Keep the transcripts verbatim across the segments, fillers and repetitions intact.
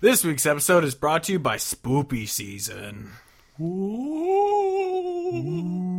This week's episode is brought to you by Spoopy Season. Ooh.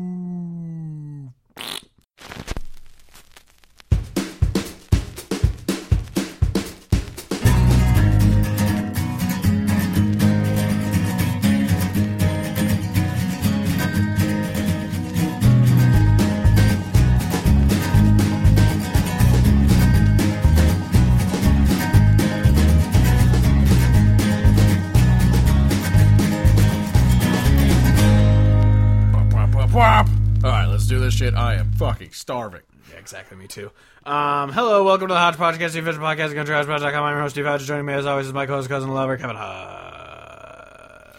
Alright, let's do this shit. I am fucking starving. Yeah, exactly. Me too. Um, hello, welcome to the Hodge Podcast, the official podcast of country hodge pod dot com. I'm your host, Steve Hodge. Joining me as always is my co-host, cousin, lover, Kevin Hodge.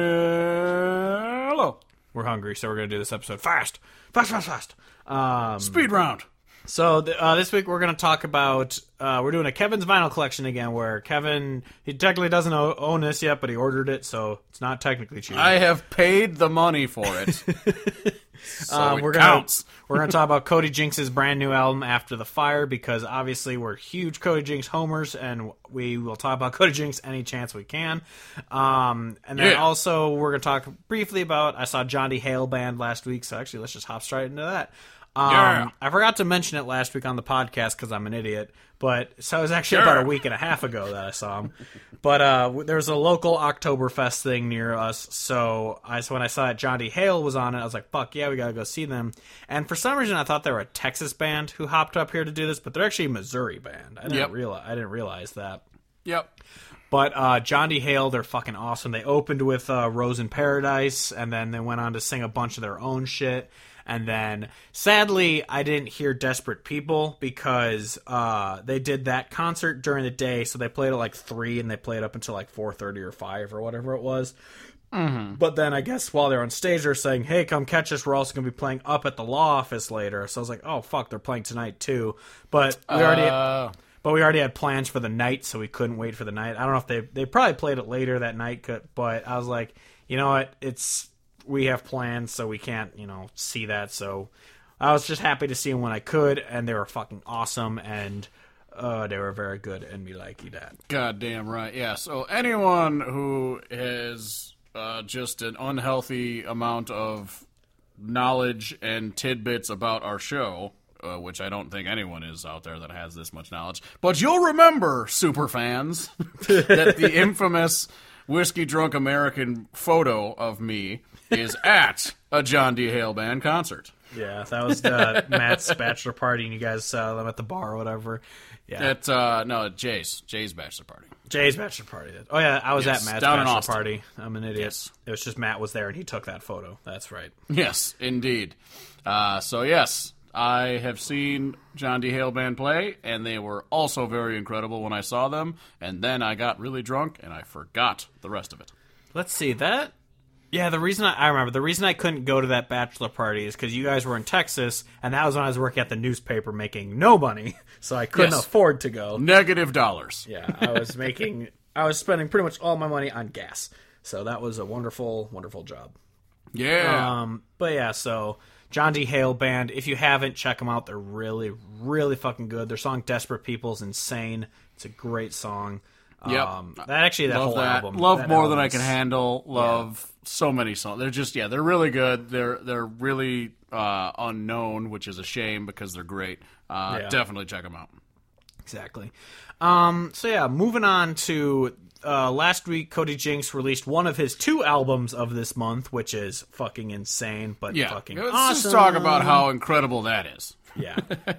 Hello. We're hungry, so we're going to do this episode fast. Fast, fast, fast. Um, Speed round. So th- uh, this week we're going to talk about, uh, we're doing a Kevin's Vinyl Collection again, where Kevin, he technically doesn't o- own this yet, but he ordered it, so it's not technically cheap. I have paid the money for it. So um, it we're counts. Gonna, we're going to talk about Cody Jinks' brand new album, After the Fire, because obviously we're huge Cody Jinks homers, and we will talk about Cody Jinks any chance we can. Um, and then Yeah. also we're going to talk briefly about, I saw John D. Hale Band last week, so actually let's just hop straight into that. Um, Yeah. I forgot to mention it last week on the podcast because I'm an idiot, but so it was actually Sure. about a week and a half ago that I saw him. But uh, there was a local Oktoberfest thing near us, so I so when I saw that John D. Hale was on it, I was like, "Fuck yeah, we gotta go see them." And for some reason, I thought they were a Texas band who hopped up here to do this, but they're actually a Missouri band. I didn't Yep. realize I didn't realize that. Yep. But uh, John D. Hale, they're fucking awesome. They opened with uh, Rose in Paradise, and then they went on to sing a bunch of their own shit. And then, sadly, I didn't hear Desperate People because uh, they did that concert during the day. So they played at like three, and they played up until like four thirty or five or whatever it was. Mm-hmm. But then I guess while they're on stage, they're saying, "Hey, come catch us. We're also going to be playing up at the law office later." So I was like, "Oh fuck, they're playing tonight too." But we already. Uh, But we already had plans for the night, so we couldn't wait for the night. I don't know if they they probably played it later that night, but I was like, you know what? It's we have plans, so we can't, you know, see that. So I was just happy to see them when I could, and they were fucking awesome, and uh, they were very good, and me likey that. Goddamn right. Yeah. So anyone who has uh, just an unhealthy amount of knowledge and tidbits about our show. Uh, which I don't think anyone is out there that has this much knowledge. But you'll remember, super fans, that the infamous Whiskey Drunk American photo of me is at a John D. Hale Band concert. Yeah, that was uh, Matt's bachelor party, and you guys saw them at the bar or whatever. Yeah, At, uh, no, Jay's. Jay's bachelor party. Jay's bachelor party. Oh yeah, I was Yes, at Matt's down in bachelor Austin. party. I'm an idiot. Yes. It was just Matt was there, and he took that photo. That's right. Yes, indeed. Uh, so, yes, I have seen John D. Hale Band play, and they were also very incredible when I saw them. And then I got really drunk, and I forgot the rest of it. Let's see that. Yeah, the reason I, I remember the reason I couldn't go to that bachelor party is because you guys were in Texas, and that was when I was working at the newspaper making no money, so I couldn't Yes. afford to go. Negative dollars. Yeah, I was making, I was spending pretty much all my money on gas, so that was a wonderful, wonderful job. Yeah. Um, but yeah, so John D. Hale Band, if you haven't, check them out. They're really, really fucking good. Their song "Desperate People" is insane. It's a great song. Yep. Um, that actually, that Love whole that. album, Love that More Than I album's- Can Handle. Love so many songs. They're just, yeah, they're really good. They're they're really uh, unknown, which is a shame because they're great. Uh, Yeah. Definitely check them out. Exactly. Um, so yeah, moving on to uh, last week, Cody Jinks released one of his two albums of this month, which is fucking insane, but Yeah. fucking Let's awesome. just talk about how incredible that is. Yeah.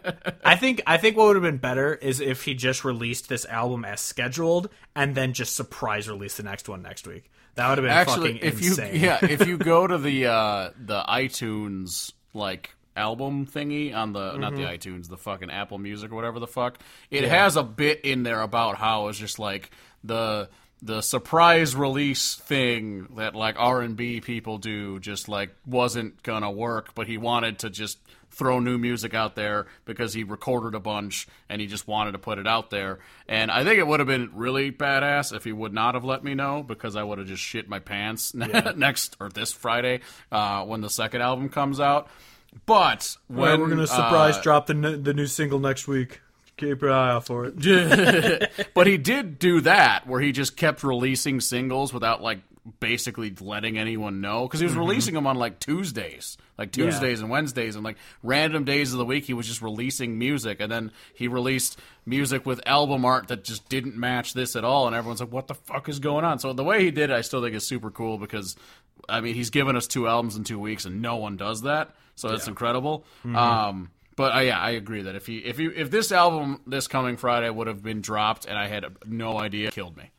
I think I think what would have been better is if he just released this album as scheduled and then just surprise release the next one next week. That would have been Actually, fucking if insane. you yeah, if you go to the uh, the iTunes like album thingy on the not the iTunes, the fucking Apple Music or whatever the fuck, it has a bit in there about how it's just like the the surprise release thing that like R and B people do just like wasn't gonna work, but he wanted to just throw new music out there because he recorded a bunch and he just wanted to put it out there. And I think it would have been really badass if he would not have let me know, because I would have just shit my pants Yeah. next or this Friday uh, when the second album comes out. But when Well, we're gonna surprise uh, drop the n- the new single next week. Keep your eye out for it. But he did do that, where he just kept releasing singles without, like, basically letting anyone know. Because he was mm-hmm. releasing them on, like, Tuesdays. Like, Tuesdays yeah. and Wednesdays. And, like, random days of the week, he was just releasing music. And then he released music with album art that just didn't match this at all. And everyone's like, what the fuck is going on? So the way he did it, I still think is super cool because, I mean, he's given us two albums in two weeks, and no one does that. So that's yeah. incredible. Mm-hmm. Um... But uh, yeah, I agree that if he, if you, if this album this coming Friday would have been dropped and I had no idea, it killed me.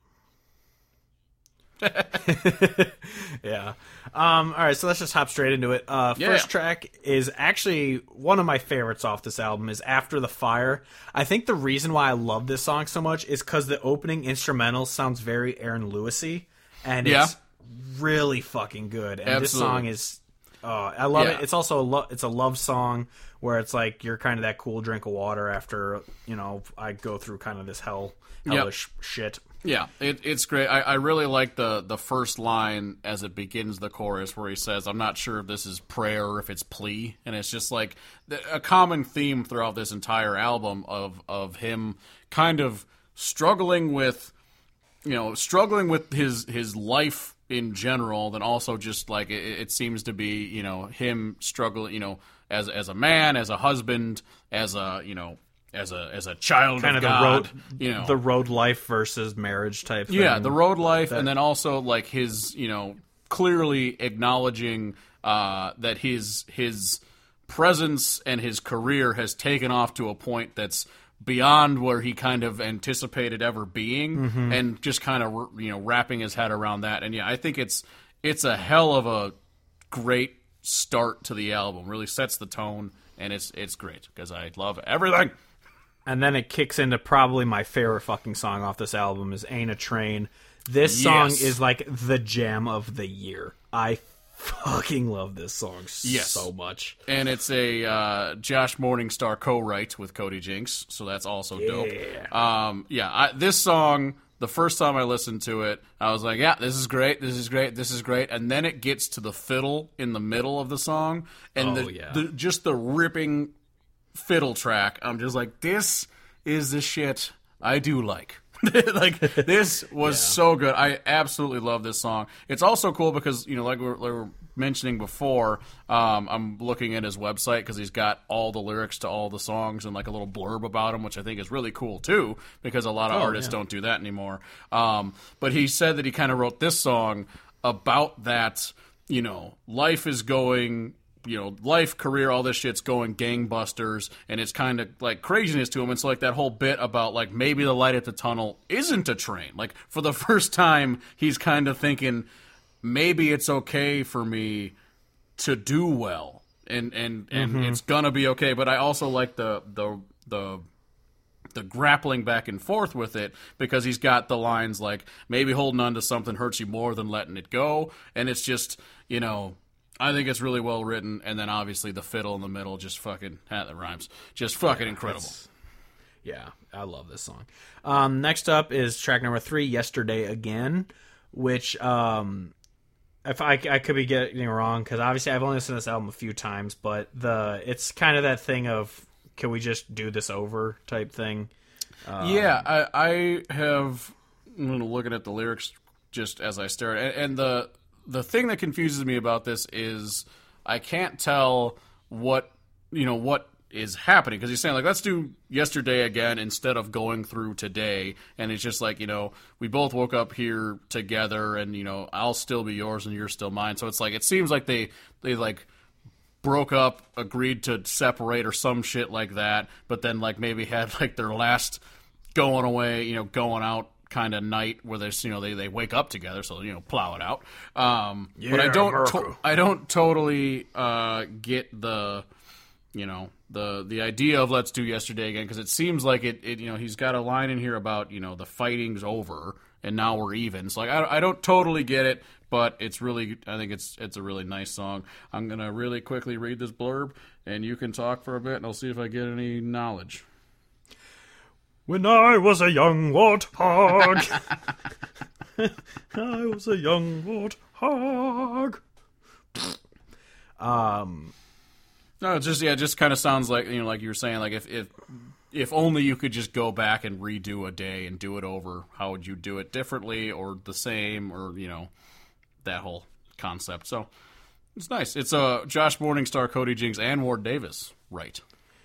yeah. Um, all right, so let's just hop straight into it. Uh, yeah. First track is actually one of my favorites off this album. Is After the Fire. I think the reason why I love this song so much is because the opening instrumental sounds very Aaron Lewisy, and yeah. it's really fucking good. And Absolutely. This song is. Uh, I love yeah. it. It's also a lo- it's a love song where it's like you're kind of that cool drink of water after, you know, I go through kind of this hell hellish yep. shit. Yeah, it, it's great. I, I really like the, the first line as it begins the chorus where he says, I'm not sure if this is prayer or if it's plea. And it's just like a common theme throughout this entire album of, of him kind of struggling with, you know, struggling with his, his life in general, then also just like it, it seems to be, you know, him struggling, you know, as as a man, as a husband, as a, you know, as a as a child kind of, of God, the road, you know, the road life versus marriage type thing. Yeah, the road life, that... and then also like his, you know, clearly acknowledging uh, that his his presence and his career has taken off to a point that's beyond where he kind of anticipated ever being, mm-hmm. and just kind of, you know, wrapping his head around that. And yeah, I think it's it's a hell of a great start to the album. Really sets the tone, and it's it's great because I love everything. And then it kicks into probably my favorite fucking song off this album is Ain't a Train. This song yes. is like the jam of the year. I fucking love this song yes. so much. And it's a uh, Josh Morningstar co-write with Cody Jinks, so that's also yeah. dope. Um, yeah, I, this song, the first time I listened to it, I was like, yeah, this is great, this is great, this is great. And then it gets to the fiddle in the middle of the song, and oh, the, yeah. the, just the ripping fiddle track. I'm just like, this is the shit I do like. Like, this was yeah. so good. I absolutely love this song. It's also cool because, you know, like we were, like we were mentioning before, um, I'm looking at his website because he's got all the lyrics to all the songs and like a little blurb about them, which I think is really cool too, because a lot of oh, artists yeah. don't do that anymore. Um, but he said that he kind of wrote this song about that, you know, life is going... you know, life, career, all this shit's going gangbusters, and it's kind of like craziness to him. It's like that whole bit about like maybe the light at the tunnel isn't a train. Like for the first time, he's kind of thinking maybe it's okay for me to do well, and and and mm-hmm. it's gonna be okay. But I also like the the the the grappling back and forth with it, because he's got the lines like maybe holding on to something hurts you more than letting it go, and it's just, you know. I think it's really well written, and then obviously the fiddle in the middle just fucking, ah, that rhymes, just fucking incredible. Yeah, I love this song. Um, next up is track number three, Yesterday Again, which um, if I, I could be getting it wrong, because obviously I've only listened to this album a few times, but the it's kind of that thing of, can we just do this over type thing? Um, yeah, I, I have, I'm looking at the lyrics just as I stare, and, and the... The thing that confuses me about this is I can't tell what, you know, what is happening. Because he's saying, like, let's do yesterday again instead of going through today. And it's just like, you know, we both woke up here together and, you know, I'll still be yours and you're still mine. So it's like, it seems like they, they like, broke up, agreed to separate or some shit like that. But then, like, maybe had, like, their last going away, you know, going out kind of night where there's, you know, they, they wake up together, so, you know, plow it out. Um, yeah, but I don't to- I don't totally uh, get the, you know, the the idea of let's do yesterday again, because it seems like it, it, you know, he's got a line in here about, you know, the fighting's over and now we're even. So like I, I don't totally get it, but it's really, I think it's it's a really nice song. I'm gonna really quickly read this blurb, and you can talk for a bit, and I'll see if I get any knowledge. When I was a young warthog. I was a young warthog. um, no, it just yeah, it just kind of sounds like, you know, like you were saying, like if if if only you could just go back and redo a day and do it over, how would you do it differently or the same, or, you know, that whole concept. So it's nice. It's uh, Josh Morningstar, Cody Jinks, and Ward Davis. Right.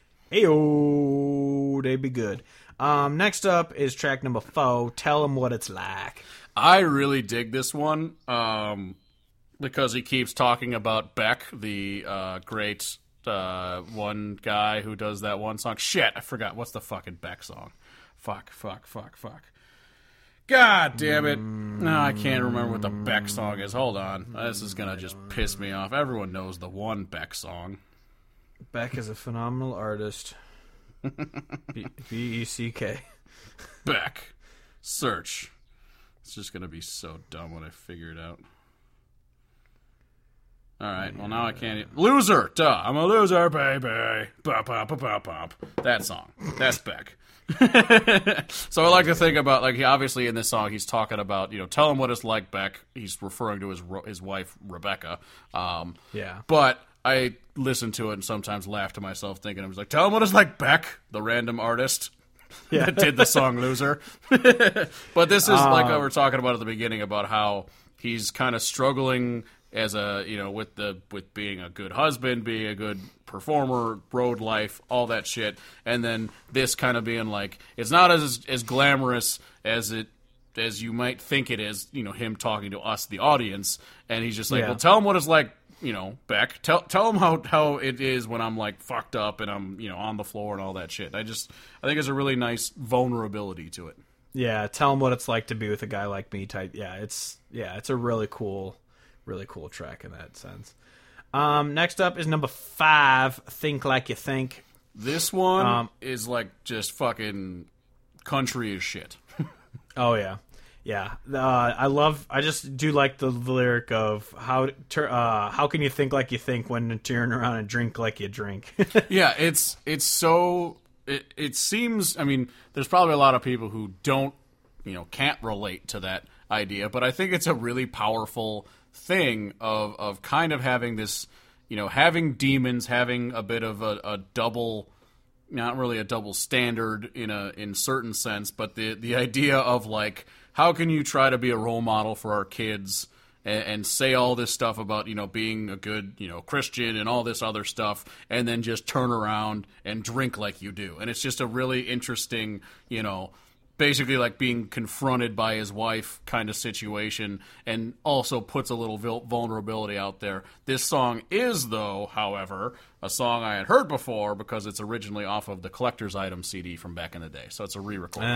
Heyo, they be good. Um, next up is track number four, Tell 'Em What It's Like. I really dig this one um, because he keeps talking about Beck, the uh, great uh, one guy who does that one song. Shit, I forgot. What's the fucking Beck song? Fuck, fuck, fuck, fuck. God damn it. No, I can't remember what the Beck song is. Hold on. This is going to just piss me off. Everyone knows the one Beck song. Beck is a phenomenal artist. B E C K. Beck. Search. It's just going to be so dumb when I figure it out. All right. Well, now I can't. E- loser. Duh. I'm a loser, baby. Bop, bop, bop, bop, bop. That song. That's Beck. So I like to think about, like, he obviously in this song he's talking about, you know, tell him what it's like, Beck. He's referring to his his wife Rebecca. Um, yeah. But I listen to it and sometimes laugh to myself, thinking I was like, tell him what it's like, Beck, the random artist yeah. that did the song "Loser." But this is uh, like what we're talking about at the beginning about how he's kind of struggling as a, you know, with the with being a good husband, being a good performer, road life, all that shit, and then this kind of being like, it's not as as glamorous as it as you might think it is, you know, him talking to us, the audience, and he's just like, yeah. well, tell him what it's like, you know, Beck, tell tell him how how it is when I'm like fucked up and I'm, you know, on the floor and all that shit. I just I think it's a really nice vulnerability to it. Yeah, tell him what it's like to be with a guy like me type. Yeah, it's yeah, it's a really cool. Really cool track in that sense. Um, next up is number five, Think Like You Think. This one um, is like just fucking country as shit. Oh, yeah. Yeah. Uh, I love, I just do like the lyric of how uh, how can you think like you think when you turn around and drink like you drink? Yeah, it's it's so, it, it seems, I mean, there's probably a lot of people who don't, you know, can't relate to that idea, but I think it's a really powerful thing of of kind of having this, you know, having demons, having a bit of a, a double, not really a double standard in a in certain sense, but the the idea of like, how can you try to be a role model for our kids and, and say all this stuff about, you know, being a good, you know, Christian and all this other stuff, and then just turn around and drink like you do. And it's just a really interesting, you know, basically like being confronted by his wife kind of situation, and also puts a little vulnerability out there. This song is, though, however, a song I had heard before because it's originally off of the Collector's Item C D from back in the day. So it's a re-recording.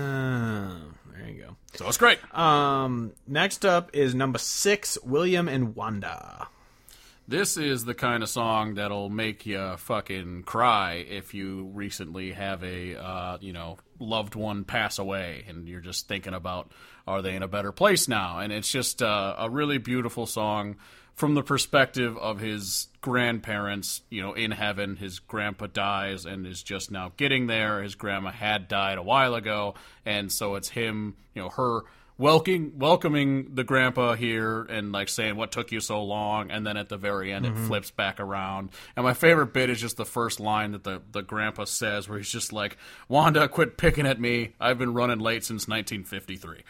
Oh, there you go. So it's great. Um, next up is number six, William and Wanda. This is the kind of song that'll make you fucking cry if you recently have a, uh, you know, loved one pass away and you're just thinking about, are they in a better place now? And it's just uh, a really beautiful song from the perspective of his grandparents, you know, in heaven. His grandpa dies and is just now getting there. His grandma had died a while ago, and so it's him, you know, her welcoming welcoming the grandpa here and like saying, what took you so long? And then at the very end, mm-hmm. it flips back around. And my favorite bit is just the first line that the, the grandpa says, where he's just like, Wanda, quit picking at me. I've been running late since nineteen fifty-three.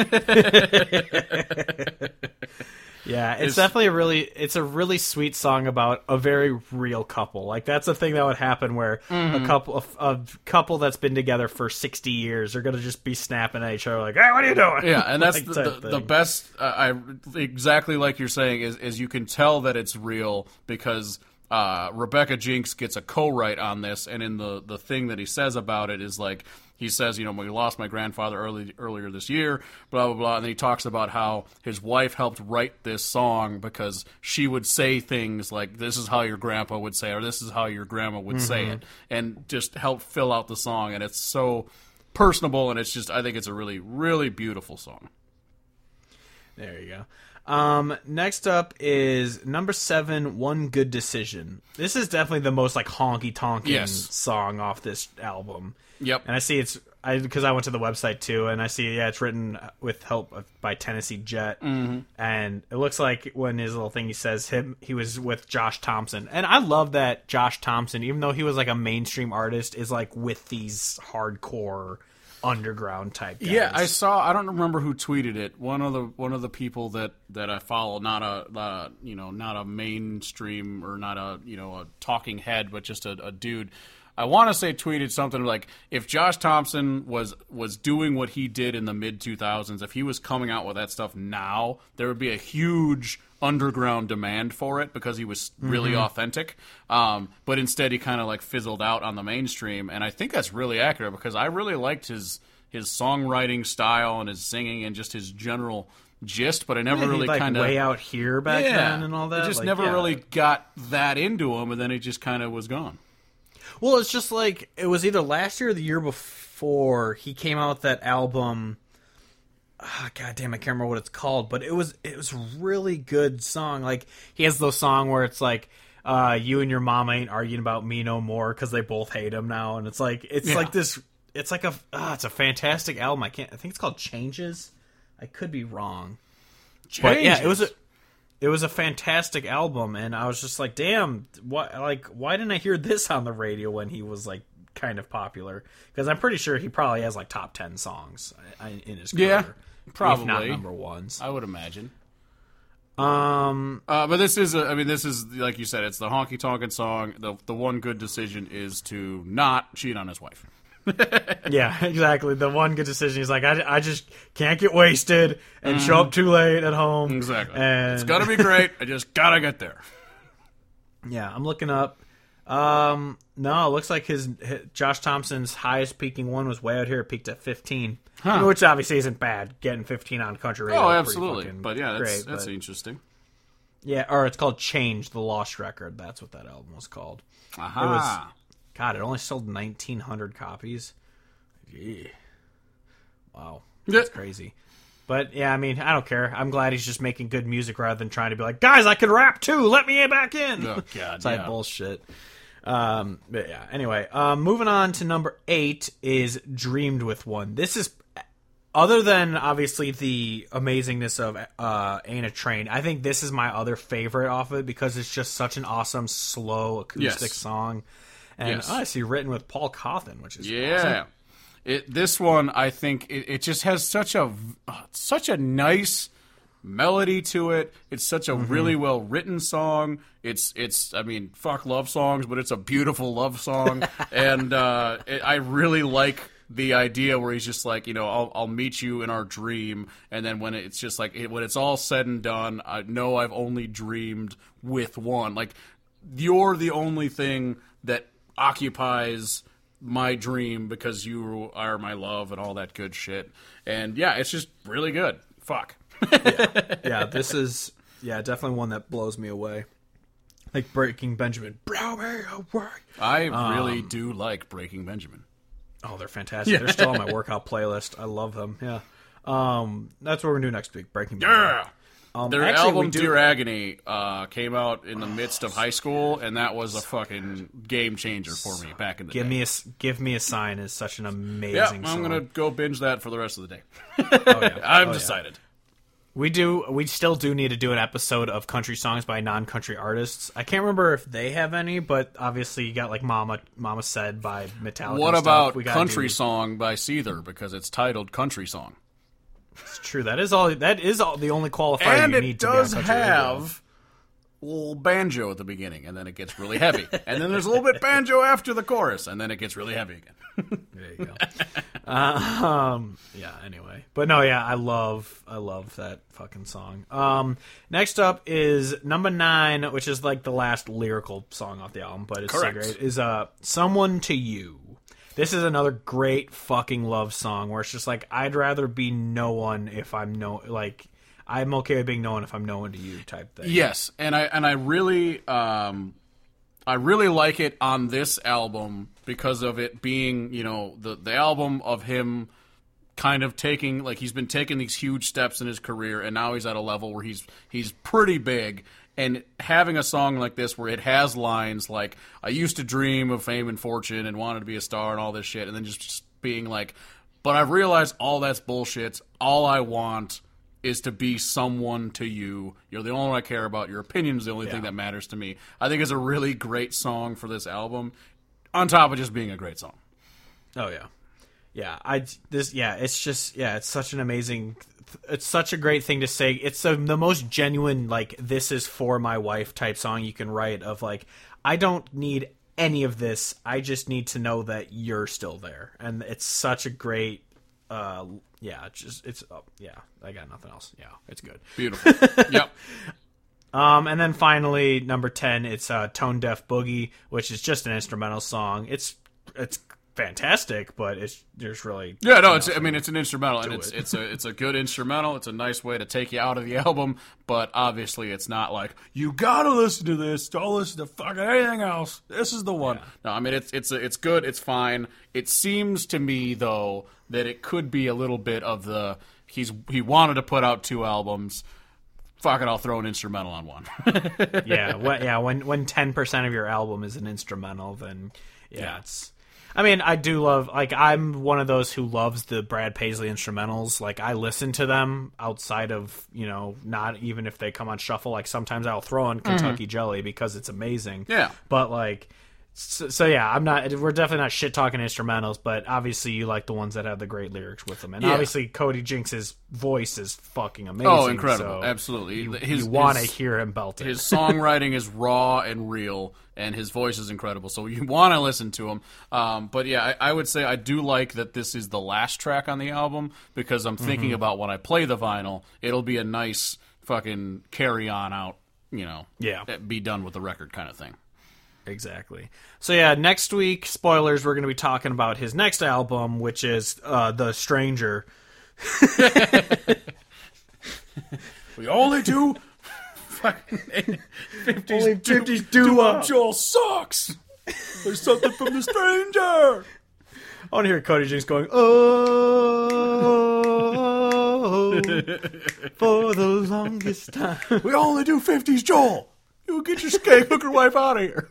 Yeah, it's, it's definitely a really, it's a really sweet song about a very real couple. Like, that's a thing that would happen where mm-hmm. a couple, a, a couple that's been together for sixty years are going to just be snapping at each other like, hey, what are you doing? Yeah, and that's like, the, the, the best, uh, I exactly like you're saying, is, is you can tell that it's real because uh, Rebecca Jinks gets a co-write on this, and in the, the thing that he says about it is like, he says, you know, we lost my grandfather early, earlier this year, blah, blah, blah. And then he talks about how his wife helped write this song because she would say things like, this is how your grandpa would say, or this is how your grandma would mm-hmm. say it, and just help fill out the song. And it's so personable, and it's just, I think it's a really, really beautiful song. There you go. Um, next up is number seven, One Good Decision. This is definitely the most like honky tonkin' yes. song off this album. Yep. And I see it's I because I went to the website too, and I see yeah, it's written with help of, by Tennessee Jet, mm-hmm. and it looks like when his little thing he says him he was with Josh Thompson, and I love that Josh Thompson, even though he was like a mainstream artist, is like with these hardcore underground type guys. Yeah, I saw. I don't remember who tweeted it. One of the one of the people that, that I follow, not a, not a you know not a mainstream or not a you know a talking head, but just a, a dude. I want to say tweeted something like, if Josh Thompson was was doing what he did in the mid two thousands, if he was coming out with that stuff now, there would be a huge underground demand for it because he was really mm-hmm. authentic. Um, but instead, he kind of like fizzled out on the mainstream, and I think that's really accurate because I really liked his his songwriting style and his singing and just his general gist. But I never yeah, really like kind of way out here back yeah, then and all that. I just like, never yeah. really got that into him, and then it just kind of was gone. Well, it's just like, it was either last year or the year before he came out with that album. Oh, God damn, I can't remember what it's called, but it was it was a really good song. Like, he has those song where it's like, uh, you and your mama ain't arguing about me no more because they both hate him now, and it's like it's yeah. like this. It's like a uh, it's a fantastic album. I can't. I think it's called Changes. I could be wrong. Changes. But yeah, it was a. It was a fantastic album, and I was just like, "Damn, what? Like, why didn't I hear this on the radio when he was like kind of popular?" Because I'm pretty sure he probably has like top ten songs in his career, yeah, probably if not number ones. I would imagine. Um, uh, but this is, a, I mean, this is like you said, it's the honky tonkin' song. The the one good decision is to not cheat on his wife. Yeah, exactly. The one good decision. He's like, I, I just can't get wasted and mm. show up too late at home. Exactly. And... It's gonna be great. I just gotta get there. Yeah, I'm looking up. Um, no, it looks like his, his Josh Thompson's highest peaking one was way out here. It peaked at fifteen, huh. which obviously isn't bad. Getting fifteen on country radio. Oh, absolutely. But yeah, that's great, that's but... interesting. Yeah, or it's called Change, the Lost Record. That's what that album was called. Aha. It was. God, it only sold nineteen hundred copies. Yeah. Wow. That's crazy. But, yeah, I mean, I don't care. I'm glad he's just making good music rather than trying to be like, guys, I can rap too. Let me back in. Oh, God, it's like yeah. bullshit. Um, but, yeah, anyway. Um, moving on to number eight is Dreamed with One. This is, other than, obviously, the amazingness of uh, Ain't a Train, I think this is my other favorite off of it because it's just such an awesome, slow, acoustic yes. song. And yes. oh, I see written with Paul Cawthon, which is yeah. awesome. It, this one, I think, it, it just has such a uh, such a nice melody to it. It's such a mm-hmm. really well written song. It's it's I mean, fuck love songs, but it's a beautiful love song, and uh, it, I really like the idea where he's just like, you know, I'll I'll meet you in our dream, and then when it's just like it, when it's all said and done, I know I've only dreamed with one. Like, you're the only thing that occupies my dream because you are my love and all that good shit. And yeah, it's just really good. Fuck. yeah. yeah, this is yeah definitely one that blows me away. Like Breaking Benjamin. Blow me away. I um, really do like Breaking Benjamin. Oh, they're fantastic. Yeah. They're still on my workout playlist. I love them. Yeah. Um, that's what we're gonna do next week. Breaking Benjamin. Yeah. Um, Their actually, album do... Dear Agony uh, came out in the midst of high school, and that was a fucking game changer for me back in the give day. Me a, Give Me a Sign is such an amazing yeah, song. I'm going to go binge that for the rest of the day. oh, yeah. I've oh, decided. Yeah. We do. We still do need to do an episode of country songs by non-country artists. I can't remember if they have any, but obviously you got like "Mama, Mama Said" by Metallica. What and about stuff. We "Country do... Song" by Seether because it's titled "Country Song"? It's true. That is all. That is all. The only qualifier and you it need does to be on country have radio. a little banjo at the beginning, and then it gets really heavy, and then there's a little bit banjo after the chorus, and then it gets really heavy again. There you go. uh, um, yeah. Anyway, but no, yeah, I love, I love that fucking song. Um, next up is number nine, which is like the last lyrical song off the album, but it's Correct. so great. Is uh, "Someone to You." This is another great fucking love song where it's just like, I'd rather be no one if I'm no like I'm okay with being no one if I'm no one to you type thing. Yes, and I and I really um I really like it on this album because of it being, you know, the the album of him kind of taking, like, he's been taking these huge steps in his career, and now he's at a level where he's he's pretty big. And having a song like this where it has lines like, I used to dream of fame and fortune and wanted to be a star and all this shit, and then just, just being like, But I've realized all that's bullshit. All I want is to be someone to you. You're the only one I care about. Your opinion's the only Yeah. thing that matters to me. I think it's a really great song for this album, on top of just being a great song. Oh yeah, yeah. I this yeah. It's just yeah. It's such an amazing. It's such a great thing to say. It's a, the most genuine like this is for my wife type song you can write. Of like I don't need any of this. I just need to know that you're still there, and it's such a great. Uh, yeah, it's just it's uh, yeah. I got nothing else. Yeah, it's good. Beautiful. Yep. Um, and then finally, number ten, it's uh, Tone Deaf Boogie, which is just an instrumental song. It's it's fantastic, but it's there's really Yeah, no, it's I mean it's an instrumental, and it's it. it's a it's a good instrumental. It's a nice way to take you out of the album, but obviously it's not like you gotta listen to this. Don't listen to fucking anything else. This is the one. Yeah. No, I mean it's it's a, it's good. It's fine. It seems to me though that it could be a little bit of the he's he wanted to put out two albums. Fuck it, I'll throw an instrumental on one. yeah, when, yeah. When when ten percent of your album is an instrumental, then yeah, Yeah. it's. I mean, I do love like I'm one of those who loves the Brad Paisley instrumentals. Like I listen to them outside of you know not even if they come on shuffle. Like sometimes I'll throw on Kentucky Mm-hmm. Jelly because it's amazing. Yeah. but like. So, so yeah, I'm not. We're definitely not shit talking instrumentals, but obviously you like the ones that have the great lyrics with them, and Yeah. obviously Cody Jinks's voice is fucking amazing. Oh, incredible! so Absolutely. You, His- you want to his- hear him belt it. His songwriting is raw and real, and his voice is incredible. So you want to listen to him. Um, but yeah, I, I would say I do like that this is the last track on the album because I'm thinking Mm-hmm. about when I play the vinyl, it'll be a nice fucking carry on out, you know, Yeah. be done with the record kind of thing. Exactly. So yeah, next week, spoilers, we're going to be talking about his next album, which is uh, The Stranger. We only do fucking fifties. Only fifties doo-wop. Joel sucks. There's something from The Stranger. I want to hear Cody Jinks going, oh, for the longest time. We only do fifties, Joel. You get your skate hooker wife out of here.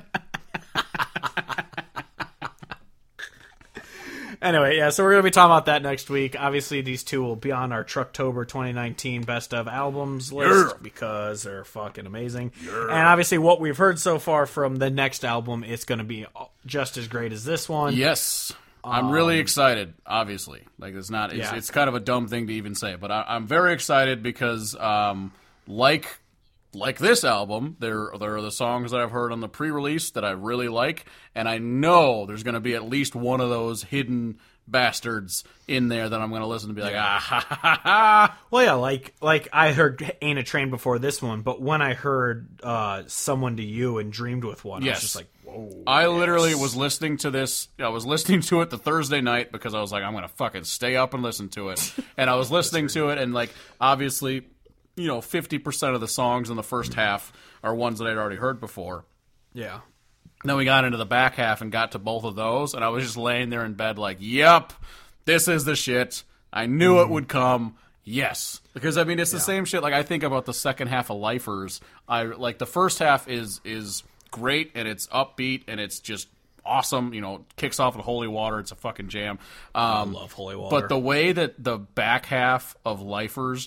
Anyway, yeah, so we're going to be talking about that next week. Obviously, these two will be on our Trucktober twenty nineteen Best of Albums list Yeah. because they're fucking amazing. And obviously, what we've heard so far from the next album, it's going to be just as great as this one. Yes. I'm really excited, obviously. Like, it's not, it's, Yeah. it's kind of a dumb thing to even say, but I, I'm very excited because, um, like, like this album, there, there are the songs that I've heard on the pre-release that I really like, and I know there's going to be at least one of those hidden bastards in there that I'm going to listen to and be like, ah, ha, ha, ha, ha. Well, yeah, like like I heard Ain't a Train before this one, but when I heard uh, Someone to You and Dreamed with One, I Yes. was just like, whoa. I literally yes. was listening to this. I was listening to it the Thursday night because I was like, I'm going to fucking stay up and listen to it. And I was listening to it, and, like, obviously, you know, fifty percent of the songs in the first half are ones that I'd already heard before. Yeah. Then we got into the back half and got to both of those, and I was just laying there in bed like, yep, this is the shit. I knew Mm. it would come. Yes. Because, I mean, it's the same shit. Like, I think about the second half of Lifers. I like, the first half is is great, and it's upbeat, and it's just awesome. You know, kicks off with Holy Water. It's a fucking jam. Um, I love Holy Water. But the way that the back half of Lifers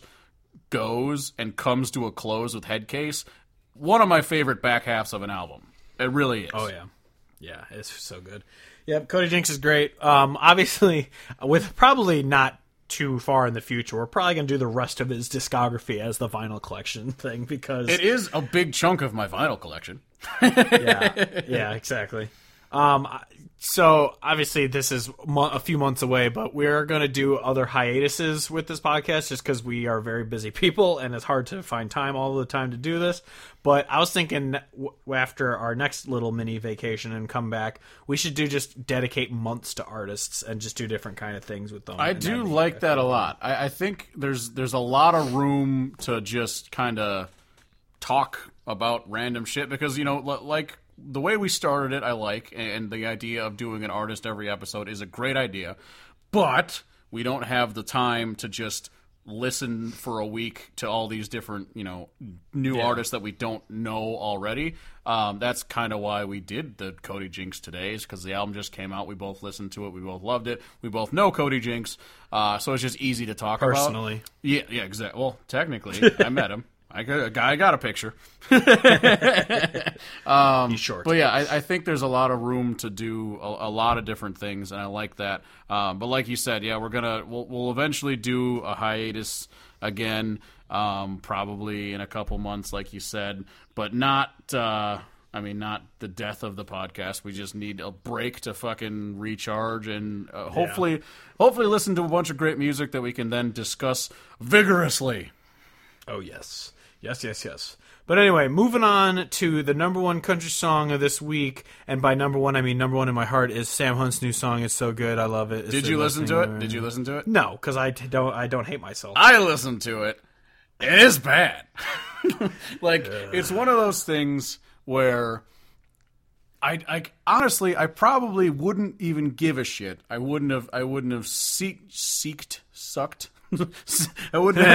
goes and comes to a close with Headcase, one of my favorite back halves of an album. It really is. Oh, yeah. Yeah, it's so good. Yep, Cody Jinks is great. Um, obviously, with probably not too far in the future, we're probably going to do the rest of his discography as the vinyl collection thing because... It is a big chunk of my vinyl collection. yeah, yeah, exactly. Um, so obviously this is mo- a few months away, but we're going to do other hiatuses with this podcast just because we are very busy people and it's hard to find time all the time to do this. But I was thinking w- after our next little mini vacation and come back, we should do just dedicate months to artists and just do different kind of things with them. I And do that'd be- like that a lot. I, I think there's there's a lot of room to just kind of talk about random shit because, you know, l- like the way we started it, I like, and the idea of doing an artist every episode is a great idea, but we don't have the time to just listen for a week to all these different, you know, new Yeah. artists that we don't know already. Um, that's kind of why we did the Cody Jinks today, is because the album just came out. We both listened to it. We both loved it. We both know Cody Jinks, uh, so it's just easy to talk Personally. about. Yeah, yeah, exactly. Well, technically, I met him. I got, a guy got a picture. um, He's short. But yeah, I, I think there's a lot of room to do a, a lot of different things, and I like that. Um, but like you said, yeah, we're gonna we'll, we'll eventually do a hiatus again, um, probably in a couple months, like you said, but not. Uh, I mean, not the death of the podcast. We just need a break to fucking recharge and uh, hopefully, Yeah. hopefully, listen to a bunch of great music that we can then discuss vigorously. Oh, yes. Yes, yes, yes. But anyway, moving on to the number one country song of this week, and by number one, I mean number one in my heart, is Sam Hunt's new song. It's so good. I love it. It's Did the you listen to listening- it? Did you listen to it? No, because I t- don't. I don't hate myself. I listened to it. It is bad. Like, it's one of those things where I, I honestly, I probably wouldn't even give a shit. I wouldn't have. I wouldn't have seek, seeked, sucked. I wouldn't.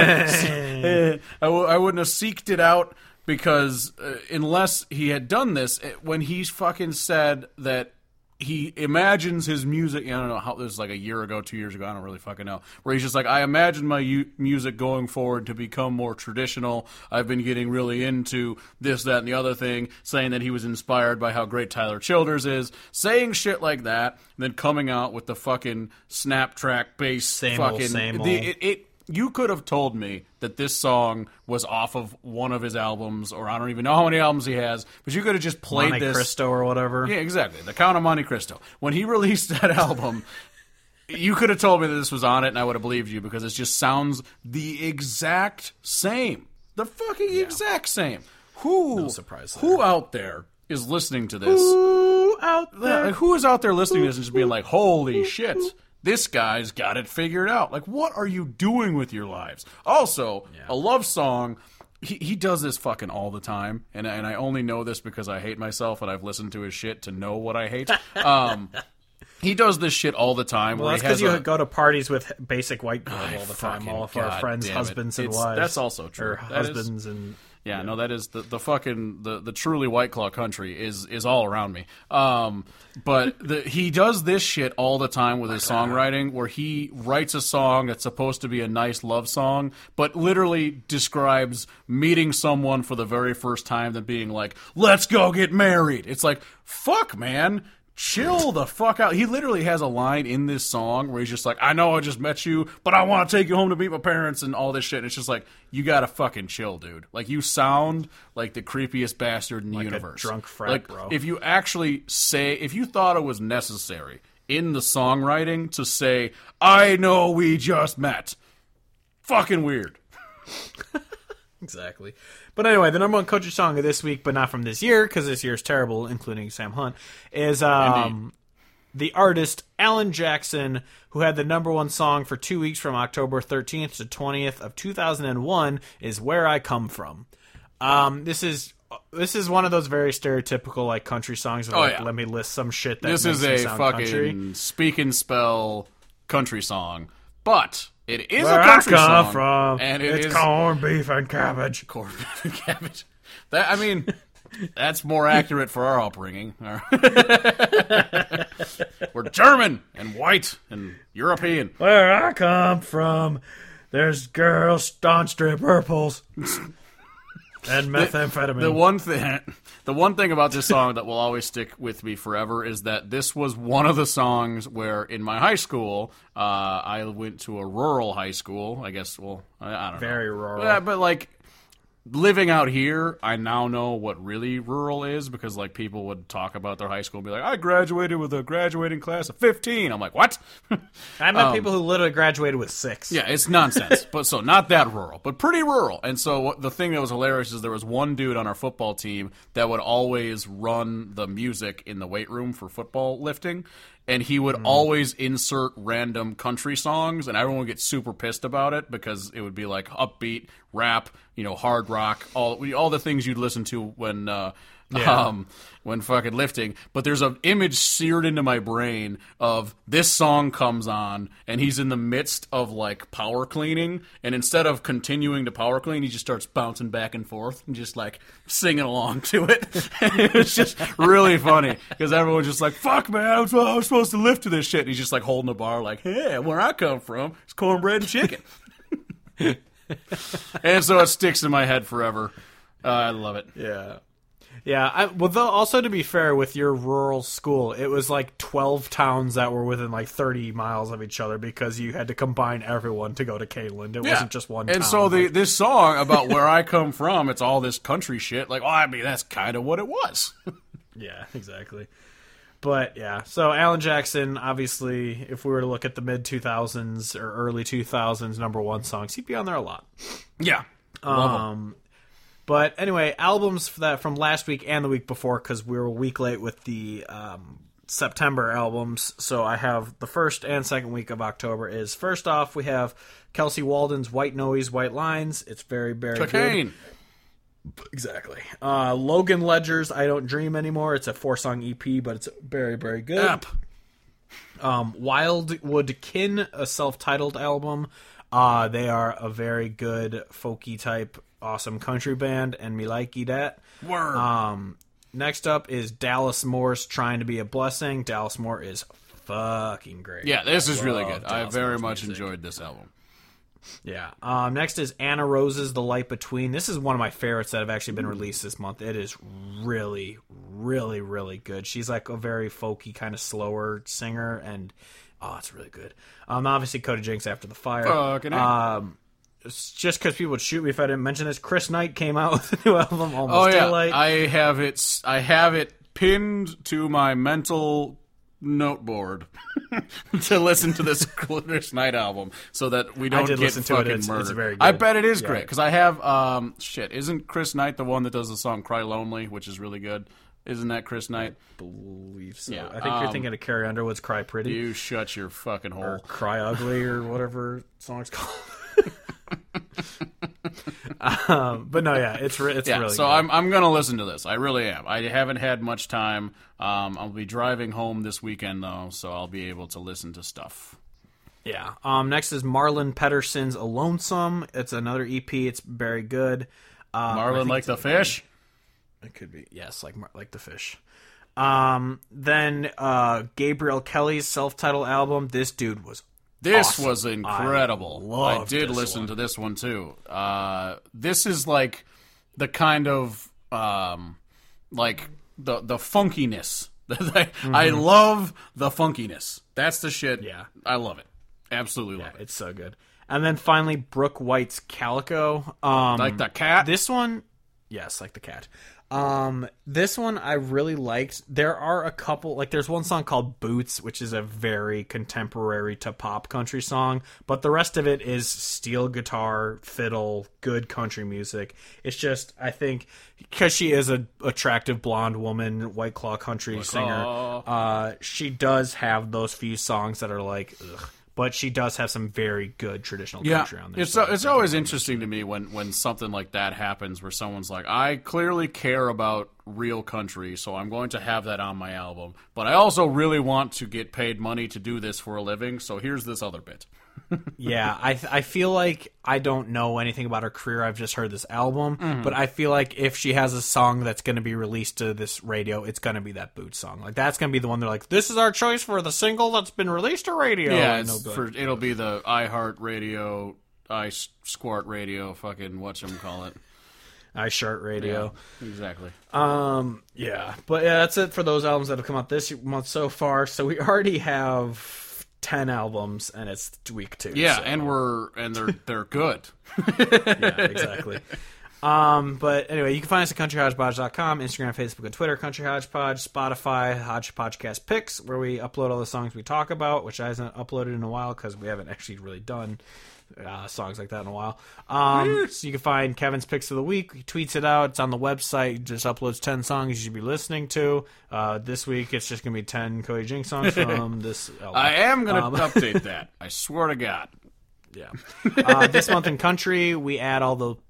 Have, I, w- I wouldn't have seeked it out because uh, unless he had done this, it- when he fucking said that he imagines his music. I don't know how this was like a year ago, two years ago. I don't really fucking know. Where he's just like, I imagine my u- music going forward to become more traditional. I've been getting really into this, that, and the other thing. Saying that he was inspired by how great Tyler Childers is. Saying shit like that, and then coming out with the fucking snap track bass. Same old, fucking same the, old. it, it. You could have told me that this song was off of one of his albums, or I don't even know how many albums he has, but you could have just played Monte this. Cristo or whatever. Yeah, exactly. The Count of Monte Cristo. When he released that album, you could have told me that this was on it, and I would have believed you because it just sounds the exact same. The fucking exact same. Who? No surprise there. Who out there is listening to this? Who out there? Like, who is out there listening to this and just being like, "Holy shit, this guy's got it figured out"? Like, what are you doing with your lives? Also, a love song. He he does this fucking all the time, and and I only know this because I hate myself and I've listened to his shit to know what I hate. Um, he does this shit all the time. Well, where that's he has because you a, go to parties with basic white girl I all the time. fucking- All of our God friends, damn it. husbands, and It's- wives. that's also true. Or That is- husbands and Yeah, no, that is the, the fucking the, the truly White Claw country is is all around me. Um, but the, he does this shit all the time with his songwriting, where he writes a song that's supposed to be a nice love song, but literally describes meeting someone for the very first time, then being like, "Let's go get married." It's like, fuck, man. Chill the fuck out. He literally has a line in this song where he's just like, I know I just met you, but I want to take you home to meet my parents and all this shit. And it's just like, you gotta fucking chill, dude. Like, you sound like the creepiest bastard in the Like a universe. drunk frat, like, bro. If you actually say, if you thought it was necessary in the songwriting to say, I know we just met, fucking weird. exactly. But anyway, the number one country song of this week, but not from this year, because this year's terrible, including Sam Hunt, is um, the artist Alan Jackson, who had the number one song for two weeks from October thirteenth to twentieth of two thousand one, is Where I Come From. Um, this is this is one of those very stereotypical like country songs. Of, Oh, like, yeah. let me list some shit that This makes is me a sound fucking country. speak and spell country song, but it is Where a country I come song, from, and it it's is corned beef and cabbage. corned beef and cabbage. That I mean, that's more accurate for our upbringing. All right. We're German and white and European. Where I come from, there's girls on stripper poles and methamphetamine. The one thing, the one thing about this song that will always stick with me forever is that this was one of the songs where, in my high school, uh, I went to a rural high school. I guess, well, I, I don't know, Very rural. Yeah, but like. Living out here, I now know what really rural is because, like, people would talk about their high school and be like, I graduated with a graduating class of fifteen. I'm like, what? I met people who literally graduated with six. Yeah, it's nonsense. But so, not that rural, but pretty rural. And so, what, the thing that was hilarious is there was one dude on our football team that would always run the music in the weight room for football lifting. And he would always insert random country songs, and everyone would get super pissed about it because it would be like upbeat, rap, you know, hard rock, all all the things you'd listen to when uh, Yeah. Um, when fucking lifting, but there's an image seared into my brain of this song comes on, and he's in the midst of like power cleaning, and instead of continuing to power clean, he just starts bouncing back and forth and just like singing along to it. It's just really funny because everyone's just like, "Fuck, man, I was, I was supposed to lift to this shit." And he's just like holding a bar, like, "Hey, where I come from, it's cornbread and chicken." And so it sticks in my head forever. Uh, I love it. Yeah. Yeah, I, well, though, also to be fair, with your rural school, it was like twelve towns that were within like thirty miles of each other because you had to combine everyone to go to Caneland. It Yeah. wasn't just one And town. so the like, this song about where I come from, it's all this country shit. Like, oh, I mean, that's kind of what it was. yeah, exactly. But yeah, so Alan Jackson, obviously, if we were to look at the mid two thousands or early two thousands number one songs, he'd be on there a lot. Yeah. Love 'em. Um, but anyway, albums for that from last week and the week before, because we were a week late with the um, September albums. So I have the first and second week of October. Is first off, we have Kelsey Walden's White Noise, White Lines. It's very, very Cocaine. good. Exactly. Uh, Logan Ledger's I Don't Dream Anymore. It's a four-song E P, but it's very, very good. Yep. Um, Wildwood Kin, a self-titled album. Uh, they are a very good folky type, awesome country band, and me likey that. Word. Um, next up is Dallas Moore's Trying to Be a Blessing. Dallas Moore is fucking great. Yeah, this is I really love good. I Dallas very Moore's much music. enjoyed this album. Yeah. Um, next is Anna Rose's The Light Between. This is one of my favorites that have actually been released this month. It is really, really, really good. She's like a very folky, kind of slower singer, and oh, it's really good. Um, obviously, Cody Jinks After the Fire. Fucking A. um, it's just because people would shoot me if I didn't mention this. Chris Knight came out with a new album, Almost Oh yeah, Daylight. I have it. s- I have it pinned to my mental note board to listen to this Chris Knight album, so that we don't did get listen to it. fucking It's- murdered. it's very I good. bet it is Yeah. great because I have um shit. Isn't Chris Knight the one that does the song "Cry Lonely," which is really good? Isn't that Chris Knight? believe so. Yeah, I think you're um, thinking of Carrie Underwood's Cry Pretty. You shut your fucking hole. or Cry Ugly or whatever song's called. um, but no, yeah, it's re- it's Yeah, really so good. I'm I'm gonna listen to this. I really am. I haven't had much time. Um, I'll be driving home this weekend though, so I'll be able to listen to stuff. Yeah. Um, next is Marlon Pedersen's A Lonesome. It's another E P. It's very good. Um, I Marlon think like it's the a- fish. It could be. Yes, like Mar- like the fish. Um, then uh, Gabriel Kelly's self-titled album. This dude was This awesome. was incredible. I I, loved did this listen one. to this one too. Uh, this is like the kind of um, like the the funkiness. I love the funkiness. That's the shit. Yeah. I love it. Absolutely Yeah, love it. it's so good. And then finally, Brooke White's Calico. Um, Like the cat. This one, yes, like the cat. Um, this one I really liked. There are a couple, like there's one song called Boots, which is a very contemporary to pop country song, but the rest of it is steel guitar, fiddle, good country music. It's just, I think, because she is a attractive blonde woman, White Claw country singer, uh, she does have those few songs that are like, ugh. But she does have some very good traditional Yeah, country on there. it's so it's I always definitely interesting to me when, when something like that happens, where someone's like, I clearly care about real country, so I'm going to have that on my album, but I also really want to get paid money to do this for a living, so here's this other bit. Yeah, I I feel like I don't know anything about her career. I've just heard this album, Mm-hmm. but I feel like if she has a song that's going to be released to this radio, it's going to be that Boots song. Like that's going to be the one they're like, this is our choice for the single that's been released to radio. Yeah, And it's they'll be for, like, it'll be the iHeart Radio, i Squart Radio, fucking whatchamacallit. I Shirt Radio. Exactly. Um, yeah, but yeah, that's it for those albums that have come out this month so far. So we already have ten albums, and it's week two. Yeah, so. and we're and they're they're good. Yeah, exactly. Um, but anyway, you can find us at country hodgepodge dot com, Instagram, Facebook, and Twitter, Country Hodgepodge, Spotify, Hodgepodgecast Picks, where we upload all the songs we talk about, which I haven't uploaded in a while because we haven't actually really done uh, songs like that in a while. Um, so you can find Kevin's Picks of the Week. He tweets it out. It's on the website. He just uploads ten songs you should be listening to. Uh, this week, it's just going to be ten Cody Jinks songs from this album. I am going to Um, update that. I swear to God. Yeah. Uh, this month in country, we add all the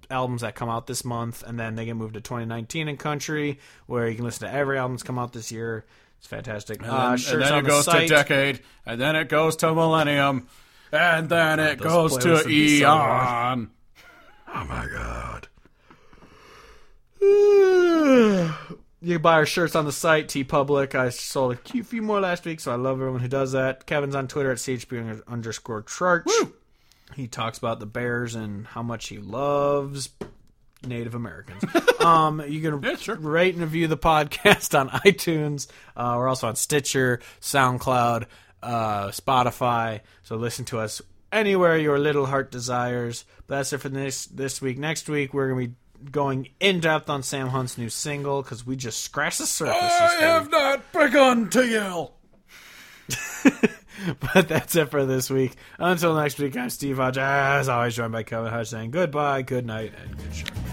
albums that come out this month, and then they get moved to twenty nineteen in country, where you can listen to every album that's come out this year. It's fantastic. And uh, then, and then it the goes site. to decade, and then it goes to millennium, and then it Those goes playlists to would be so hard. eon. Oh my god. You can buy our shirts on the site, TeePublic. I sold a few few more last week, so I love everyone who does that. Kevin's on Twitter at C H P underscore Church. Woo! He talks about the Bears and how much he loves Native Americans. um, you can Yeah, sure. rate and review the podcast on iTunes. Uh, we're also on Stitcher, SoundCloud, uh, Spotify. So listen to us anywhere your little heart desires. But that's it for this this week. Next week, we're going to be going in depth on Sam Hunt's new single because we just scratched the surface. I have not begun to yell. But that's it for this week. Until next week, I'm Steve Hodge, as always, joined by Kevin Hodge, saying goodbye, good night, and good show.